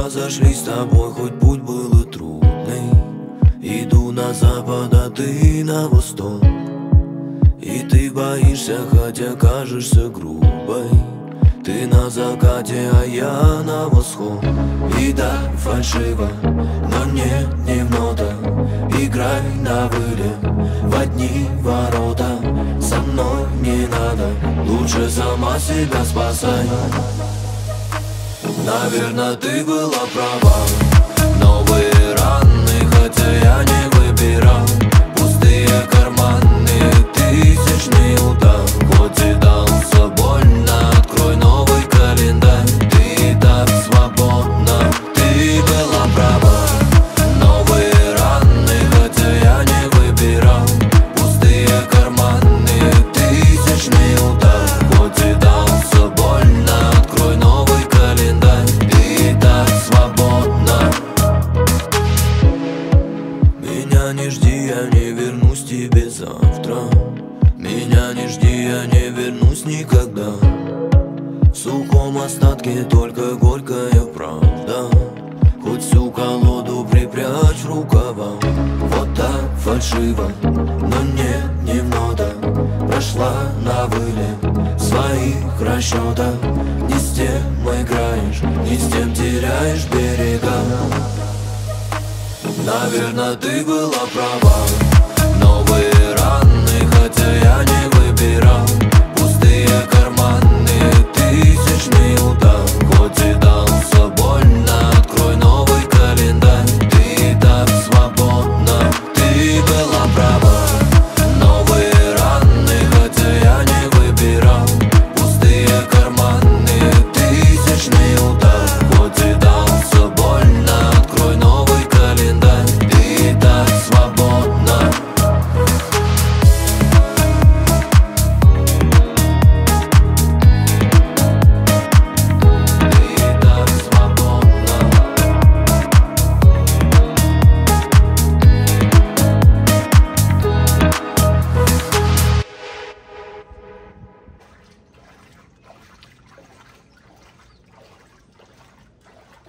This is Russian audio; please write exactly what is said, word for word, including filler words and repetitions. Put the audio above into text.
разошлись с тобой, хоть путь был и трудный. Иду на запад, а ты на восток. И ты боишься, хотя кажешься грубой. Ты на закате, а я на восход. И да, фальшиво, но нет, не в нотах. Играй на вылет, в одни ворота. Со мной не надо, лучше сама себя спасай. Наверно, ты была права. Новые раны, хотя я не выбирал. Пустые карманы, тысячный удар. Хоть и дался больно, открой новый календарь. Ты и так свободна, ты была права. Новые раны, хотя я не выбирал. Пустые карманы, тысячный удар. Хоть и дался больно, открой новый календарь. Ты и так свободна. Меня не жди, я не вернусь тебе завтра. Меня не жди, я не вернусь никогда. В сухом остатке только горькая правда. Хоть всю колоду припрячь в рукава. Вот так фальшиво, но нет, не в нотах. Прошла на вылет в своих расчетах. Не с тем играешь, не с тем теряешь берега. Наверно, ты была права.